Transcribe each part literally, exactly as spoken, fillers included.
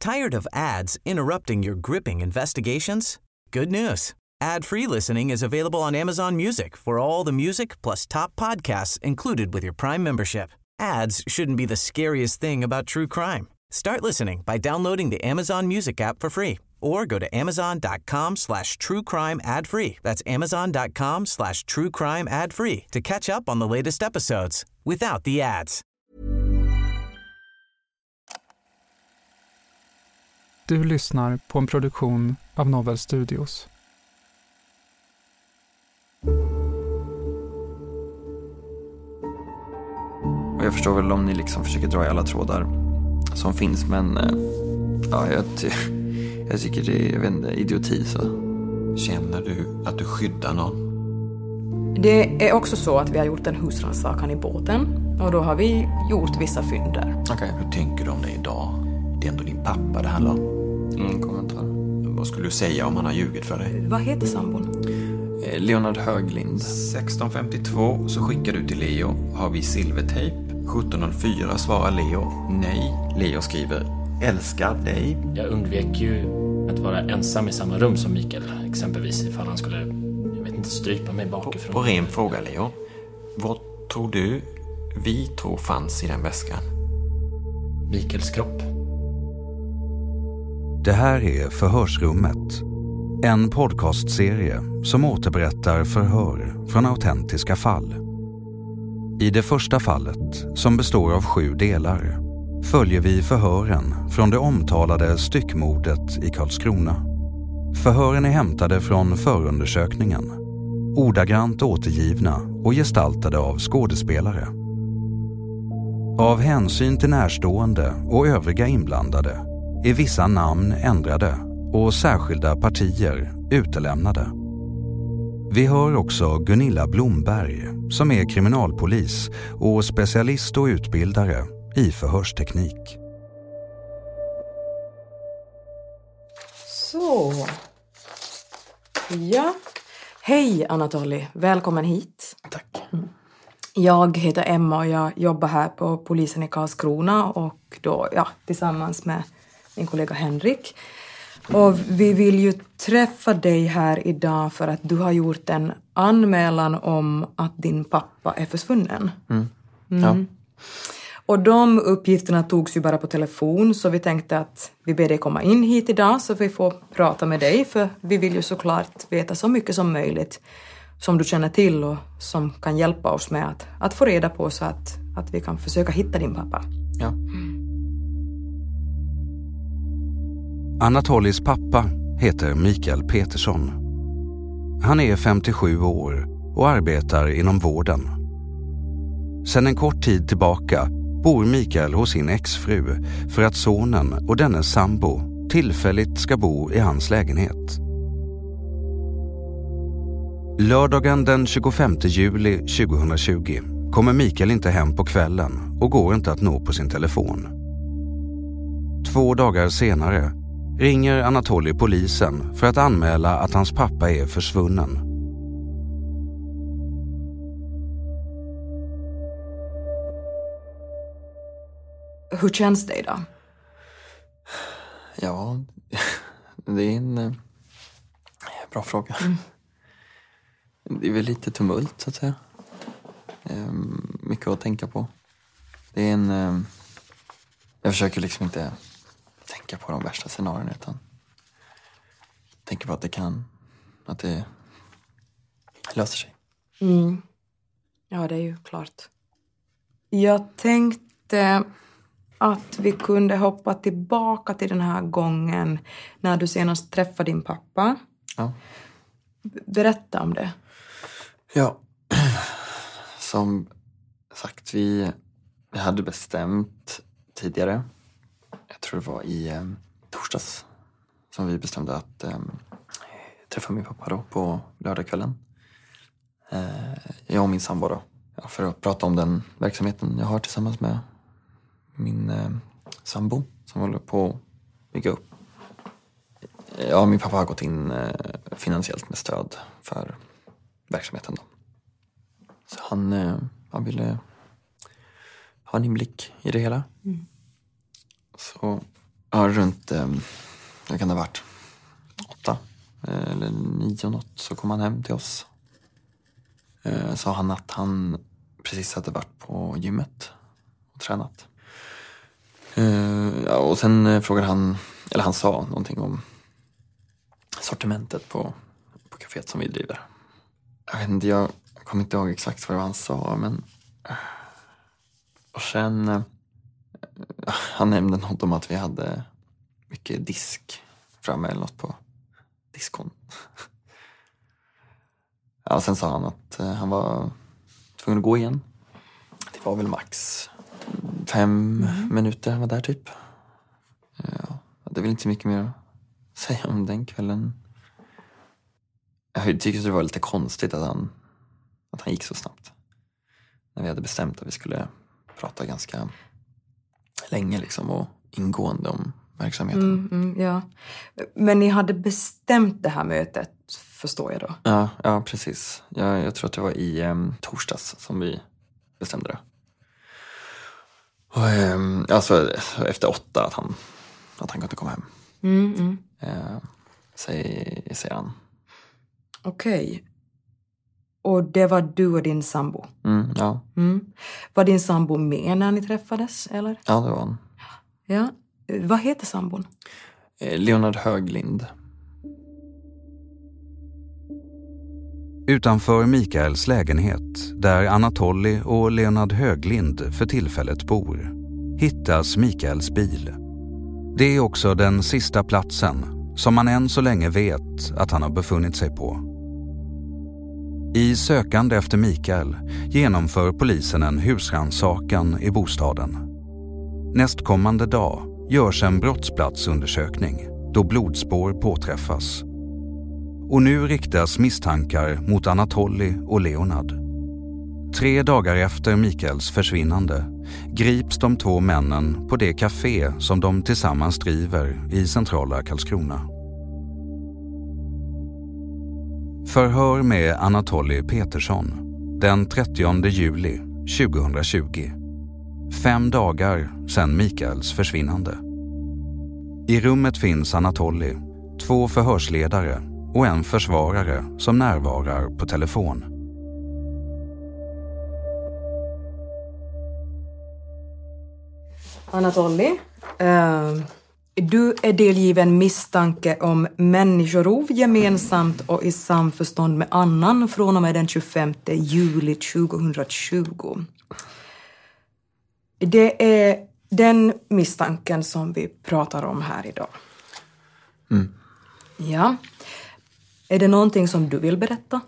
Tired of ads interrupting your gripping investigations? Good news. Ad-free listening is available on Amazon Music for all the music plus top podcasts included with your Prime membership. Ads shouldn't be the scariest thing about true crime. Start listening by downloading the Amazon Music app for free or go to amazon.com slash true crime ad free. That's amazon.com slash true crime ad free to catch up on the latest episodes without the ads. Du lyssnar på en produktion av Novel Studios. Och jag förstår väl om ni liksom försöker dra i alla trådar som finns, men ja, jag, ty- jag tycker det är, jag vet inte, idioti så. Känner du att du skyddar någon? Det är också så att vi har gjort en husrannsakan i båten och då har vi gjort vissa fynd där. Okej, okay. Hur tänker du om det idag? Det är ändå din pappa det handlar om. Ingen kommentar. Vad skulle du säga om han har ljugit för dig? Vad heter sambon? Eh, Leonard Höglind. sexton femtiotvå så skickar du till Leo. Har vi silvertejp? sjutton noll fyra svarar Leo. Nej. Leo skriver älskar dig. Jag undvek ju att vara ensam i samma rum som Mikael. Exempelvis ifall han skulle, jag vet inte, strypa mig bakifrån. På ren fråga Leo. Vad tror du vi tror fanns i den väskan? Mikaels kropp. Det här är Förhörsrummet. En podcastserie som återberättar förhör från autentiska fall. I det första fallet, som består av sju delar, följer vi förhören från det omtalade styckmordet i Karlskrona. Förhören är hämtade från förundersökningen, ordagrant återgivna och gestaltade av skådespelare. Av hänsyn till närstående och övriga inblandade är vissa namn ändrade och särskilda partier utelämnade. Vi hör också Gunilla Blomberg som är kriminalpolis och specialist och utbildare i förhörsteknik. Så. Ja. Hej Anatoli, välkommen hit. Tack. Mm. Jag heter Emma och jag jobbar här på polisen i Karlskrona och då, ja, tillsammans med min kollega Henrik. Och vi vill ju träffa dig här idag för att du har gjort en anmälan om att din pappa är försvunnen. Mm. Mm. Ja. Och de uppgifterna togs ju bara på telefon, så vi tänkte att vi ber dig komma in hit idag så vi får prata med dig, för vi vill ju såklart veta så mycket som möjligt som du känner till och som kan hjälpa oss med att, att få reda på så att, att vi kan försöka hitta din pappa. Ja. Anatolis pappa heter Mikael Petersson. Han är femtiosju år och arbetar inom vården. Sedan en kort tid tillbaka bor Mikael hos sin exfru för att sonen och dennes sambo tillfälligt ska bo i hans lägenhet. Lördagen den tjugofemte juli tjugohundratjugo kommer Mikael inte hem på kvällen och går inte att nå på sin telefon. Två dagar senare ringer Anatoli polisen för att anmäla att hans pappa är försvunnen. Hur känns det idag? Ja, det är en eh, bra fråga. Mm. Det är väl lite tumult så att säga. Ehm, mycket att tänka på. Det är en... Eh, jag försöker liksom inte tänka på de värsta scenarierna utan tänker på att det kan, att det löser sig. Mm. Ja, det är ju klart. Jag tänkte att vi kunde hoppa tillbaka till den här gången när du senast träffade din pappa. Ja. Berätta om det. Ja, som sagt, vi, vi hade bestämt tidigare, jag tror det var i eh, torsdags, som vi bestämde att eh, träffa min pappa då på lördagskvällen. Eh, jag och min sambo då, ja, för att prata om den verksamheten jag har tillsammans med min eh, sambo som håller på att bygga upp. Ja, min pappa har gått in eh, finansiellt med stöd för verksamheten då. Så han, eh, han ville ha en inblick i det hela. Mm. Så Ja, runt, eh, det kan det ha varit åtta eh, eller nio något, så kom han hem till oss. Eh, sa han att han precis hade varit på gymmet och tränat. Eh, ja, och sen eh, frågade han, eller han sa någonting om sortimentet på, på kaféet som vi driver. Jag vet inte, jag kommer inte ihåg exakt vad han sa, men... Och sen... Eh, han nämnde något om att vi hade mycket disk framme eller något på diskon. Ja, sen sa han att eh, han var tvungen att gå igen. Det var väl max fem mm. minuter han var där typ. Ja, det är väl inte så mycket mer att säga om den kvällen. Jag tyckte det var lite konstigt att han, att han gick så snabbt. När vi hade bestämt att vi skulle prata ganska länge liksom och ingående om verksamheten. Mm, mm, ja. Men ni hade bestämt det här mötet, förstår jag då? Ja, ja precis. Jag, jag tror att det var i um, torsdags som vi bestämde det. Och, um, alltså efter åtta att han, att han kunde komma hem. Mm, mm. Uh, säger, säger han. Okej. Okay. Och det var du och din sambo? Mm, ja. Mm. Var din sambo med när ni träffades, eller? Ja, det var han. Ja. Vad heter sambon? Leonard Höglind. Utanför Mikaels lägenhet, där Anatoly och Leonard Höglind för tillfället bor, hittas Mikaels bil. Det är också den sista platsen som man än så länge vet att han har befunnit sig på. I sökande efter Mikael genomför polisen en husrannsakan i bostaden. Nästkommande dag görs en brottsplatsundersökning då blodspår påträffas. Och nu riktas misstankar mot Anatoly och Leonard. Tre dagar efter Mikaels försvinnande grips de två männen på det café som de tillsammans driver i centrala Karlskrona. Förhör med Anatoly Petersson den trettionde juli tjugohundratjugo. Fem dagar sedan Mikaels försvinnande. I rummet finns Anatoly, två förhörsledare och en försvarare som närvarar på telefon. Anatoly, uh, du är delgiven misstanke om människorov gemensamt och i samförstånd med annan från och med den tjugofemte juli tjugohundratjugo. Det är den misstanken som vi pratar om här idag. Mm. Ja. Är det någonting som du vill berätta?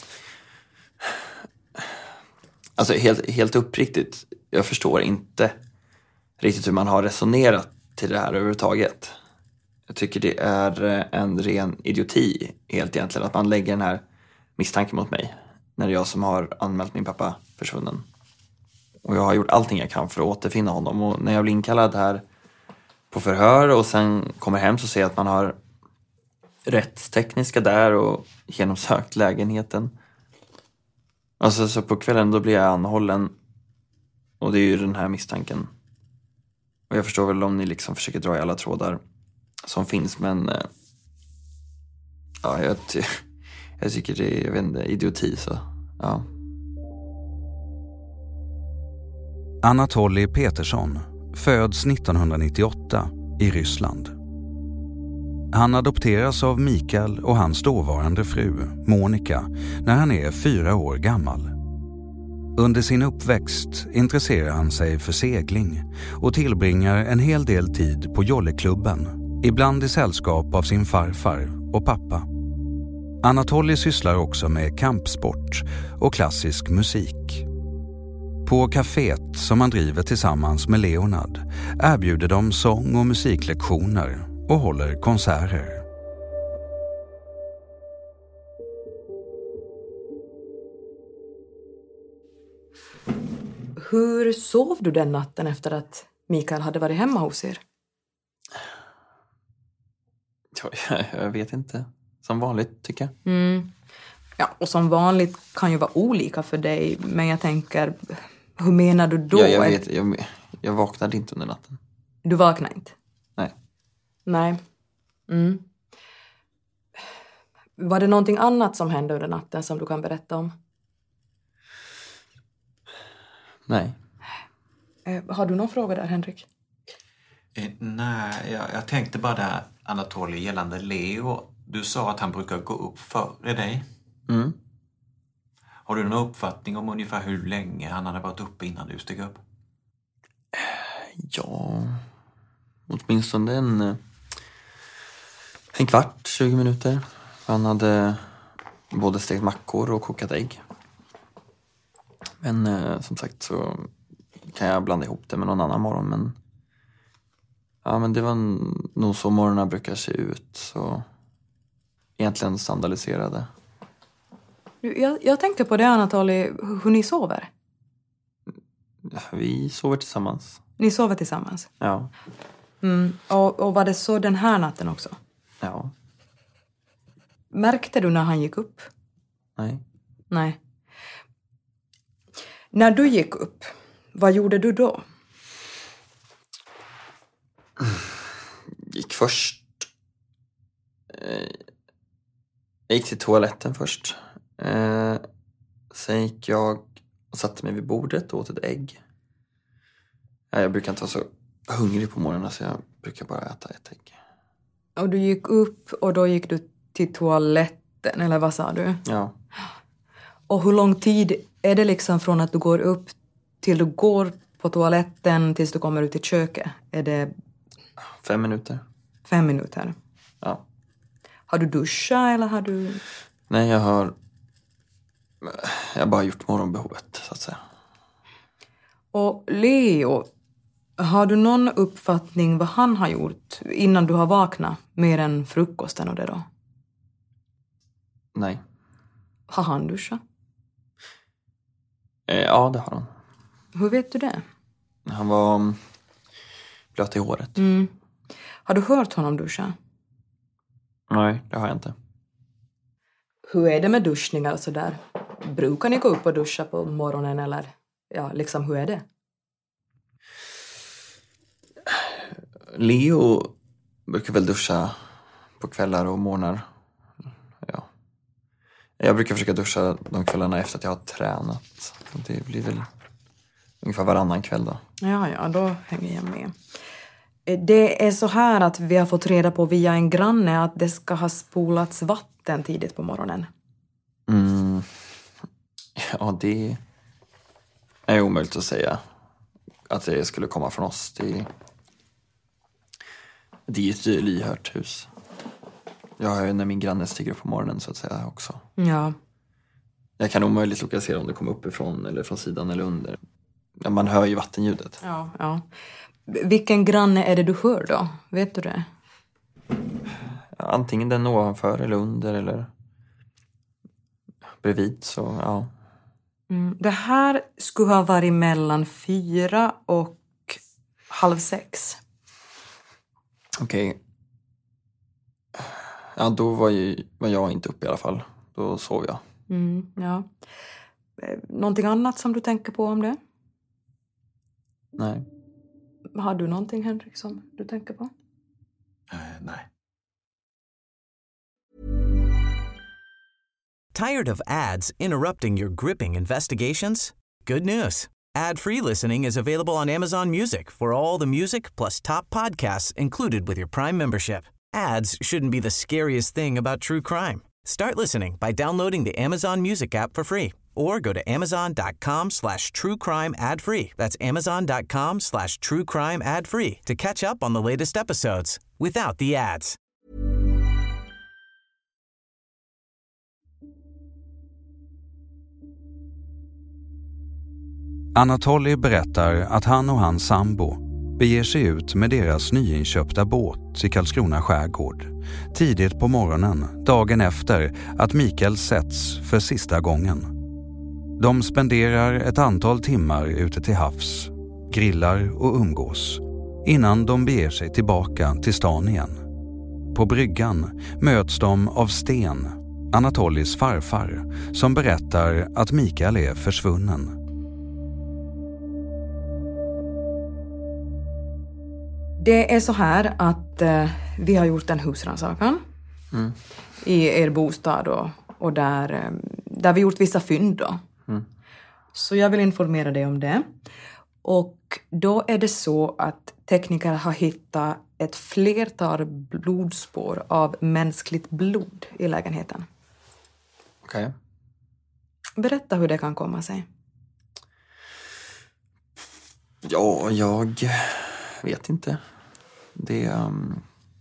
Alltså helt, helt uppriktigt, jag förstår inte riktigt hur man har resonerat till det här överhuvudtaget. Jag tycker det är en ren idioti helt egentligen att man lägger den här misstanken mot mig när det är jag som har anmält min pappa försvunnen. Och jag har gjort allting jag kan för att återfinna honom. Och när jag blir inkallad här på förhör och sen kommer hem så ser jag att man har rättstekniska där och genomsökt lägenheten. Alltså så på kvällen då blir jag anhållen. Och det är ju den här misstanken. Och jag förstår väl om ni liksom försöker dra i alla trådar som finns. Men äh, ja, jag, ty- jag tycker det är, jag vet inte, idioti så ja. Anatoly Petersson föds nittonhundranittioåtta i Ryssland. Han adopteras av Mikael och hans dåvarande fru, Monica, när han är fyra år gammal. Under sin uppväxt intresserar han sig för segling och tillbringar en hel del tid på jolleklubben, ibland i sällskap av sin farfar och pappa. Anatoly sysslar också med kampsport och klassisk musik. På kaféet som han driver tillsammans med Leonard erbjuder de sång- och musiklektioner och håller konserter. Hur sov du den natten efter att Mikael hade varit hemma hos er? Ja, jag vet inte. Som vanligt tycker jag. Mm. Ja, och som vanligt kan ju vara olika för dig. Men jag tänker, hur menar du då? Ja, jag vet, jag, jag vaknade inte under natten. Du vaknade inte? Nej. Nej. Mm. Var det någonting annat som hände under natten som du kan berätta om? Nej. Eh, har du någon fråga där, Henrik? Eh, nej, jag, jag tänkte bara där, Anatoly, gällande Leo. Du sa att han brukar gå upp före dig. Mm. Har du någon uppfattning om ungefär hur länge han hade varit uppe innan du steg upp? Ja, åtminstone en, en kvart, tjugo minuter. Han hade både stekt mackor och kokat ägg. Men eh, som sagt så kan jag blanda ihop det med någon annan morgon. Men, ja, men det var nog så morgonerna brukar se ut. Så egentligen standardiserade. Jag, jag tänker på det, Anatoly, hur ni sover. Vi sover tillsammans. Ni sover tillsammans? Ja. Mm. Och, och var det så den här natten också? Ja. Märkte du när han gick upp? Nej. Nej. När du gick upp, vad gjorde du då? Gick först. Eh, jag gick till toaletten först. Eh, sen gick jag och satte mig vid bordet och åt ett ägg. Ja, jag brukar inte vara så hungrig på morgonen så jag brukar bara äta ett ägg. Och du gick upp och då gick du till toaletten, eller vad sa du? Ja. Och hur lång tid är det liksom från att du går upp till du går på toaletten tills du kommer ut i köket? Är det Fem minuter. fem minuter? Ja. Har du duschat eller har du... Nej, jag har... Jag har bara gjort morgonbehovet, så att säga. Och Leo, har du någon uppfattning vad han har gjort innan du har vaknat? Mer än frukosten och det då? Nej. Har han duschat? Eh, ja, det har han. Hur vet du det? Han var blöt i håret. Mm. Har du hört honom duscha? Nej, det har jag inte. Hur är det med duschningar och sådär? Brukar ni gå upp och duscha på morgonen eller? Ja, liksom hur är det? Leo brukar väl duscha på kvällar och morgnar. Ja. Jag brukar försöka duscha de kvällarna efter att jag har tränat. Det blir väl ungefär varannan kväll då. Ja, ja, då hänger jag med. Det är så här att vi har fått reda på via en granne att det ska ha spolats vatten tidigt på morgonen. Mm. Ja, det är omöjligt att säga att det skulle komma från oss. Det, det är ett lyhört hus. Jag hör ju när min granne stiger upp på morgonen så att säga också. Ja. Jag kan omöjligt lokalisera om det kommer uppifrån eller från sidan eller under. Ja, man hör ju vattenljudet. Ja, ja. Vilken granne är det du hör då? Vet du det? Ja, antingen den ovanför eller under eller bredvid, så ja. Mm. Det här skulle ha varit mellan fyra och halv sex. Okej. Okay. Ja, då var, ju, var jag inte uppe i alla fall. Då sov jag. Mm, ja. Någonting annat som du tänker på om det? Nej. Har du någonting, Henrik, som du tänker på? Uh, nej. Tired of ads interrupting your gripping investigations? Good news. Ad-free listening is available on Amazon Music for all the music plus top podcasts included with your Prime membership. Ads shouldn't be the scariest thing about true crime. Start listening by downloading the Amazon Music app for free or go to amazon.com slash true crime ad free. That's amazon.com slash true crime ad free to catch up on the latest episodes without the ads. Anatoly berättar att han och hans sambo beger sig ut med deras nyinköpta båt i Karlskrona skärgård tidigt på morgonen dagen efter att Mikael setts för sista gången. De spenderar ett antal timmar ute till havs, grillar och umgås innan de beger sig tillbaka till stan igen. På bryggan möts de av Sten, Anatolys farfar, som berättar att Mikael är försvunnen. Det är så här att eh, vi har gjort en husrannsakan mm. i er bostad och, och där, eh, där vi gjort vissa fynd då. Mm. Så jag vill informera dig om det. Och då är det så att tekniker har hittat ett flertal blodspår av mänskligt blod i lägenheten. Okej. Okay. Berätta hur det kan komma sig. Ja, jag vet inte. Det... Um...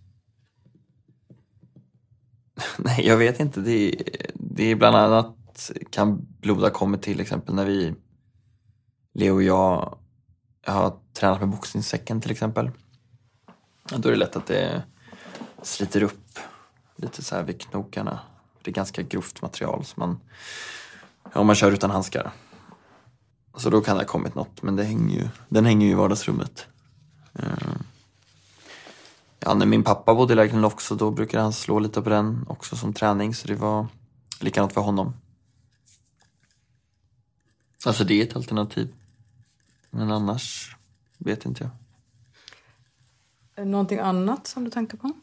Nej, jag vet inte. Det, det är bland annat kan blod ha kommit till exempel när vi... Leo och jag, jag har tränat med boxningssäcken till exempel. Då är det lätt att det sliter upp lite så här vid knokarna. Det är ganska grovt material som man... Ja, om man kör utan handskar. Så då kan det ha kommit något. Men det hänger ju, den hänger ju i vardagsrummet. Ja, när min pappa bodde i lägenheten också, då brukade han slå lite på den också som träning. Så det var likadant för honom. Alltså det är ett alternativ. Men annars vet inte jag. Är det någonting annat som du tänker på?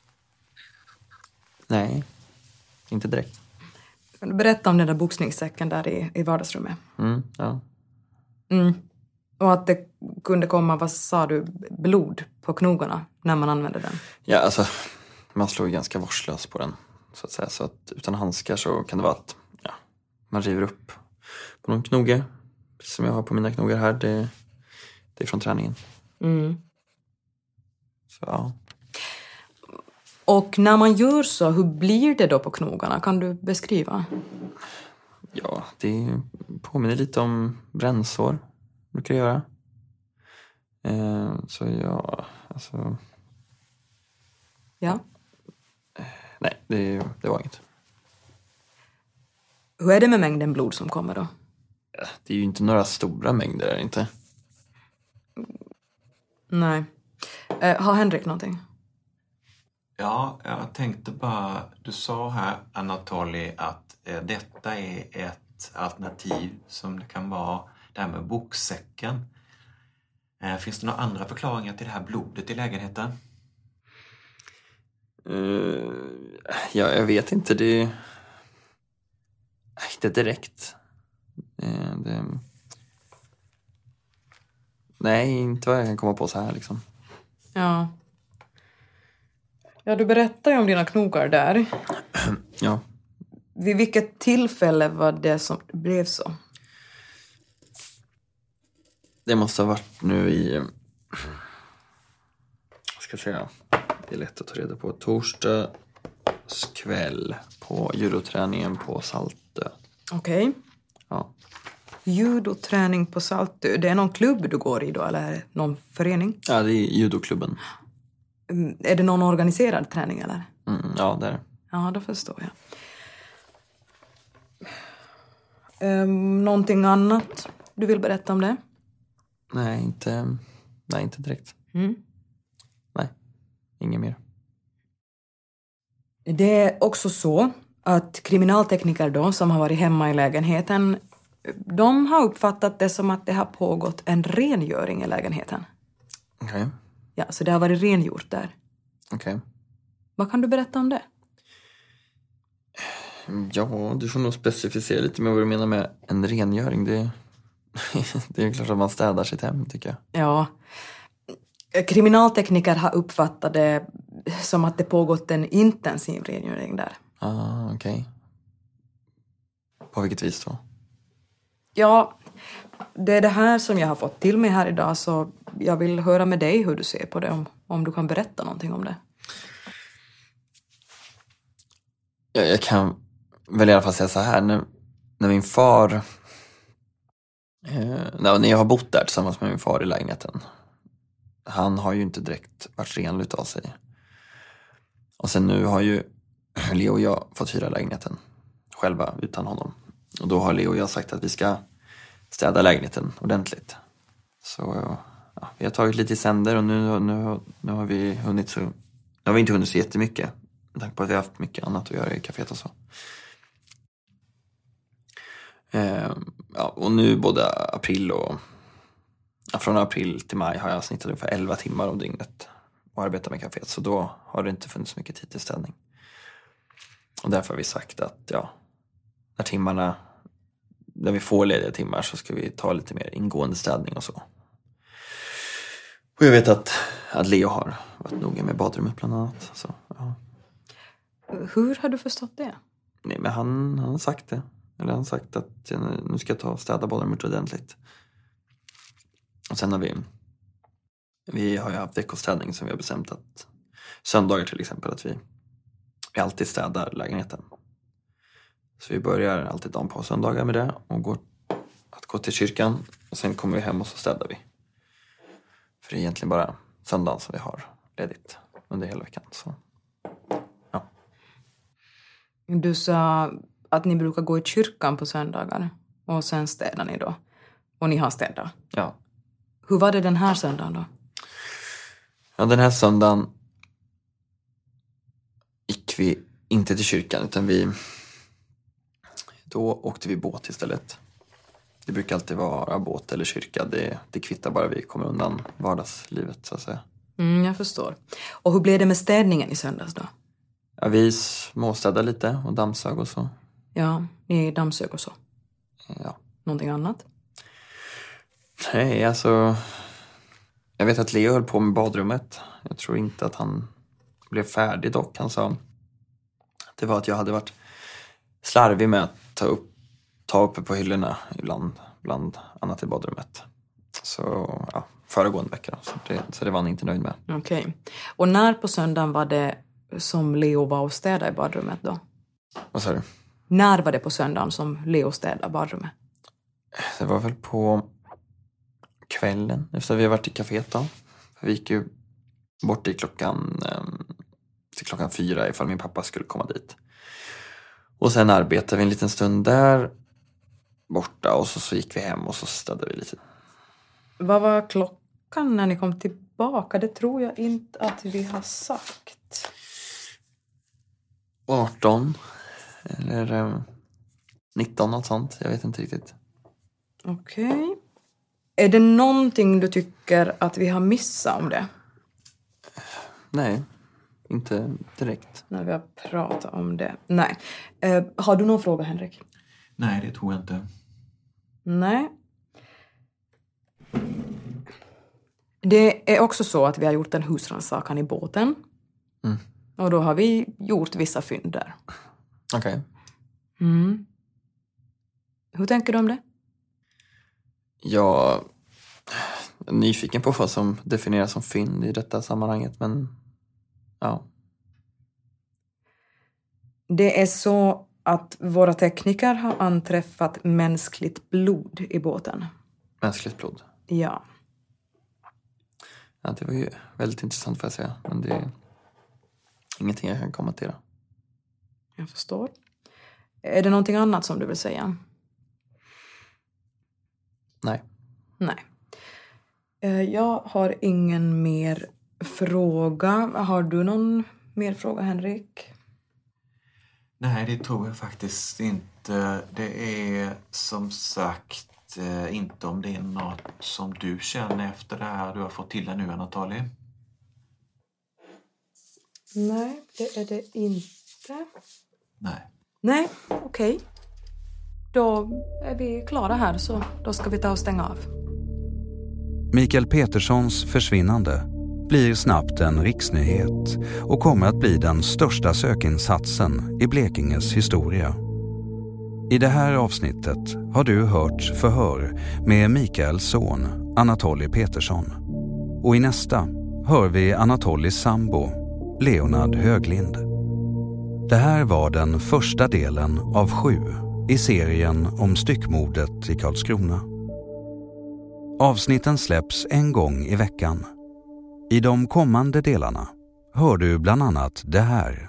Nej, inte direkt. Kan du berätta om den där boxningssäcken där i, i vardagsrummet? Mm, ja. Mm. Och att det kunde komma, vad sa du, blod på knogarna när man använde den? Ja, alltså man slår ju ganska vårdslöst på den. Så att säga. Så att utan handskar så kan det vara att ja, man river upp på någon knoge. Som jag har på mina knogar här, det, det är från träningen. Mm. Så ja. Och när man gör så, hur blir det då på knogarna? Kan du beskriva? Ja, det påminner lite om brännsår. Brukar jag göra. Eh, så ja, alltså... Ja. Nej, det, det var inget. Hur är det med mängden blod som kommer då? Det är ju inte några stora mängder, är det inte? Nej. Eh, har Henrik någonting? Ja, jag tänkte bara, du sa här Anatoly att eh, detta är ett alternativ som det kan vara det här med boxsäcken. Eh, finns det några andra förklaringar till det här blodet i lägenheten? Uh, ja, jag vet inte. Det är inte direkt. Uh, det... Nej, inte vad jag kan komma på så här liksom. Ja. Ja, du berättade ju om dina knogar där. Ja. Vid vilket tillfälle var det som det blev så? Det måste ha varit nu i... Vad ska jag säga? Det är lätt att ta reda på. Torsdagskväll på judoträningen på Saltö. Okej. Okay. Ja. Judoträning på Saltö. Det är någon klubb du går i då, eller någon förening? Ja, det är judoklubben. Är det någon organiserad träning eller? Mm, ja, det är det. Ja, då förstår jag. Um, någonting annat du vill berätta om det? Nej, inte, nej, inte direkt. Mm. Nej, inget mer. Det är också så att kriminaltekniker då, som har varit hemma i lägenheten, de har uppfattat det som att det har pågått en rengöring i lägenheten. Okej. Okay. Ja, så det har varit rengjort där. Okej. Okay. Vad kan du berätta om det? Ja, du får nog specificera lite med vad du menar med en rengöring. Det, det är klart att man städar sitt hem, tycker jag. Ja. Kriminaltekniker har uppfattat det som att det pågått en intensiv rengöring där. Ah, okej. Okay. På vilket vis då? Ja, det är det här som jag har fått till mig här idag, så jag vill höra med dig hur du ser på det, om, om du kan berätta någonting om det. Ja, jag kan väl i alla fall säga så här, när, när min far, eh, när jag har bott där tillsammans med min far i lägenheten, han har ju inte direkt varit renligt av sig. Och sen nu har ju Leo och jag fått hyra lägenheten själva utan honom. Och då har Leo och jag sagt att vi ska städa lägenheten ordentligt. Så ja, vi har tagit lite i sänder och nu, nu, nu har vi hunnit så... Nu har vi inte hunnit så jättemycket. Med tanke på att vi har haft mycket annat att göra i kaféet och så. Eh, ja, och nu både april och... Ja, från april till maj har jag snittat ungefär elva timmar om dygnet och arbeta med kaféet. Så då har det inte funnits mycket tid till städning. Och därför har vi sagt att ja, när timmarna, när vi får lediga timmar så ska vi ta lite mer ingående städning och så. Och jag vet att, att Leo har varit noga med badrummet bland annat. Så, ja. Hur har du förstått det? Nej, men han, han har sagt det. Eller han har sagt att jag, nu ska jag ta och städa badrummet ordentligt. Och sen har vi Vi har ju haft veckostädning som vi har bestämt att söndagar till exempel att vi, vi alltid städar lägenheten. Så vi börjar alltid dagen på söndagar med det och går att gå till kyrkan och sen kommer vi hem och så städar vi. För det är egentligen bara söndagen som vi har ledigt under hela veckan. Så, ja. Du sa att ni brukar gå i kyrkan på söndagar och sen städar ni då. Och ni har städat. Ja. Hur var det den här söndagen då? Ja, den här söndagen gick vi inte till kyrkan utan vi då åkte vi båt istället. Det brukar alltid vara båt eller kyrka. Det, det kvittar bara vi kommer undan vardagslivet så att säga. Mm, jag förstår. Och hur blev det med städningen i söndags då? Ja, vi småstädade lite och dammsög och så. Ja, ni dammsög och så. Ja. Någonting annat? Nej, alltså... Jag vet att Leo höll på med badrummet. Jag tror inte att han blev färdig dock. Han sa att det var att jag hade varit slarvig med att ta upp, ta uppe på hyllorna ibland, bland annat i badrummet. Så ja, föregående vecka då. Så det, så det var han inte nöjd med. Okej. Okay. Och när på söndagen var det som Leo var och städade i badrummet då? Vad sa du? När var det på söndagen som Leo städade badrummet? Det var väl på kvällen efter att vi har varit i kaféet då. Vi gick ju bort till klockan, till klockan fyra ifall min pappa skulle komma dit. Och sen arbetade vi en liten stund där borta och så, så gick vi hem och så städade vi lite. Vad var klockan när ni kom tillbaka? Det tror jag inte att vi har sagt. arton eller nitton, något sånt. Jag vet inte riktigt. Okej. Okay. Är det någonting du tycker att vi har missat om det? Nej, inte direkt. När vi har pratat om det. Nej. Eh, har du någon fråga, Henrik? Nej, det tror jag inte. Nej. Det är också så att vi har gjort en husrannsakan i båten. Mm. Och då har vi gjort vissa fynd där. Okej. Okay. Mm. Hur tänker du om det? Jag är nyfiken på vad som definieras som fynd i detta sammanhanget, men ja. Det är så att våra tekniker har anträffat mänskligt blod i båten. Mänskligt blod? Ja. Ja, det var ju väldigt intressant får jag säga, men det är ingenting jag kan kommentera. Jag förstår. Är det någonting annat som du vill säga? Nej. Nej. Jag har ingen mer fråga. Har du någon mer fråga, Henrik? Nej, det tror jag faktiskt inte. Det är som sagt inte om det är något som du känner efter det här du har fått till det nu, Anatoly. Nej, det är det inte. Nej. Nej, okej. Okay. Då är vi klara här, så då ska vi ta och stänga av. Mikael Peterssons försvinnande blir snabbt en riksnyhet och kommer att bli den största sökinsatsen i Blekinges historia. I det här avsnittet har du hört förhör med Mikaels son Anatoly Petersson. Och i nästa hör vi Anatolys sambo Leonard Höglind. Det här var den första delen av sju i serien om styckmordet i Karlskrona. Avsnitten släpps en gång i veckan. I de kommande delarna hör du bland annat det här.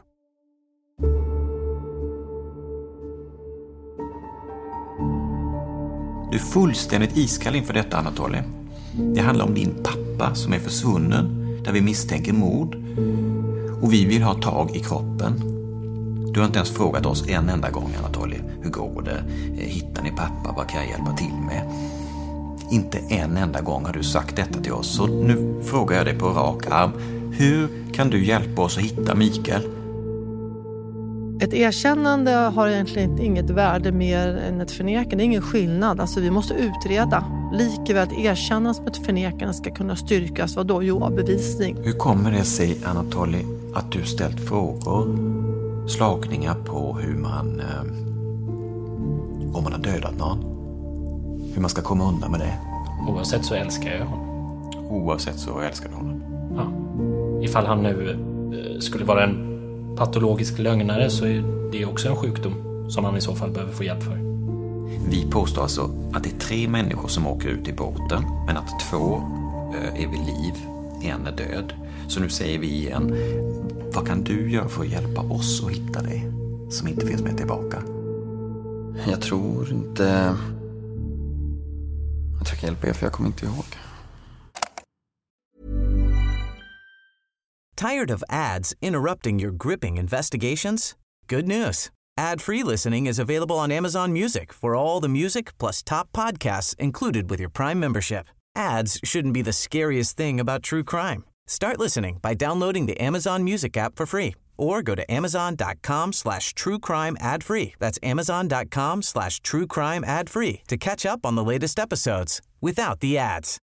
Du är fullständigt iskall inför detta, Anatoly. Det handlar om din pappa som är försvunnen, där vi misstänker mord. Och vi vill ha tag i kroppen. Du har inte ens frågat oss en enda gång, Anatoly. Hur går det? Hittar ni pappa? Vad kan jag hjälpa till med? Inte en enda gång har du sagt detta till oss. Så nu frågar jag dig på rak arm. Hur kan du hjälpa oss att hitta Mikael? Ett erkännande har egentligen inget värde mer än ett förnekande. Det är ingen skillnad. Alltså vi måste utreda. Likaväl att erkänna som ett förnekande ska kunna styrkas. Vad då? Jo, bevisning. Hur kommer det sig, Anatoly, att du ställt frågor, slagningar på hur man, eh, om man har dödat någon, hur man ska komma undan med det? Oavsett så älskar jag honom. Oavsett så älskar du honom. Ja. Ifall han nu eh, skulle vara en patologisk lögnare så är det också en sjukdom som han i så fall behöver få hjälp för. Vi påstår alltså att det är tre människor som åker ut i båten, men att två eh, är vid liv, en är död. Så nu säger vi igen, vad kan du göra för att hjälpa oss att hitta det som inte finns med tillbaka? Jag tror inte att jag kan hjälpa er, för jag kommer inte ihåg. Tired of ads interrupting your gripping investigations? Good news. Ad-free listening is available on Amazon Music for all the music plus top podcasts included with your Prime membership. Ads shouldn't be the scariest thing about true crime. Start listening by downloading the Amazon Music app for free or go to amazon.com slash true crime ad free. That's amazon.com slash true crime ad free to catch up on the latest episodes without the ads.